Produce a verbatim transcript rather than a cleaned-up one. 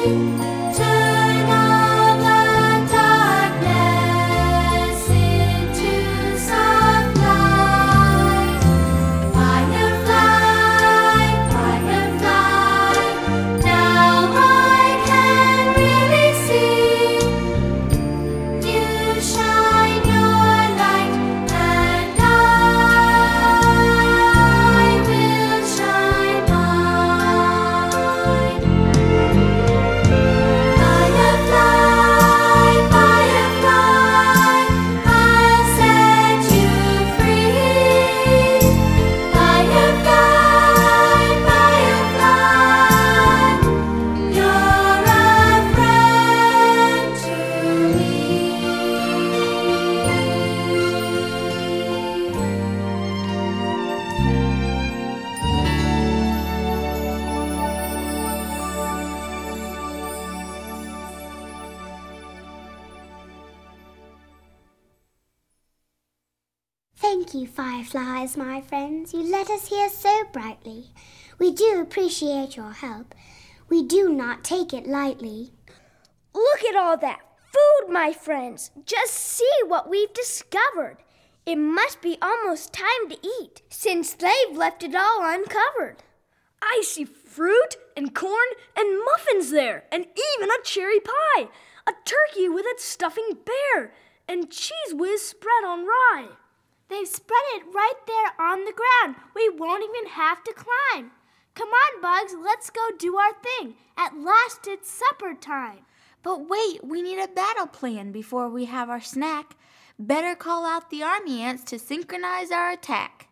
Turn all the darkness into soft light. Firefly, firefly, now I can really see. You shine your light, and I will shine mine. Firefly, firefly, I'll set you free. Firefly, firefly, you're a friend to me. Thank you, fireflies, my friends. You let us hear so brightly. We do appreciate your help. We do not take it lightly. Look at all that food, my friends. Just see what we've discovered. It must be almost time to eat, since they've left it all uncovered. I see fruit and corn and muffins there, and even a cherry pie, a turkey with its stuffing bare, and cheese whiz spread on rye. They've spread it right there on the ground. We won't even have to climb. Come on, Bugs, let's go do our thing. At last it's supper time. But wait, we need a battle plan before we have our snack. Better call out the army ants to synchronize our attack.